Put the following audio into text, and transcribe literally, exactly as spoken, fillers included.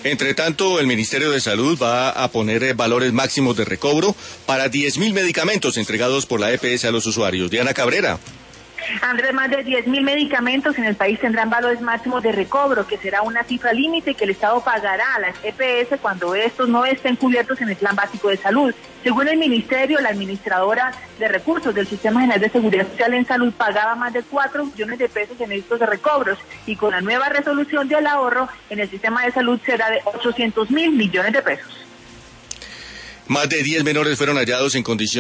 Entre tanto, el Ministerio de Salud va a poner eh, valores máximos de recobro para diez mil medicamentos entregados por la E P S a los usuarios. Diana Cabrera. Andrés, más de diez mil medicamentos en el país tendrán valores máximos de recobro, que será una cifra límite que el Estado pagará a las E P S cuando estos no estén cubiertos en el Plan Básico de Salud. Según el Ministerio, la administradora de recursos del Sistema General de Seguridad Social en Salud pagaba más de cuatro millones de pesos en estos de recobros, y con la nueva resolución del ahorro en el sistema de salud será de ochocientos mil millones de pesos. Más de diez menores fueron hallados en condiciones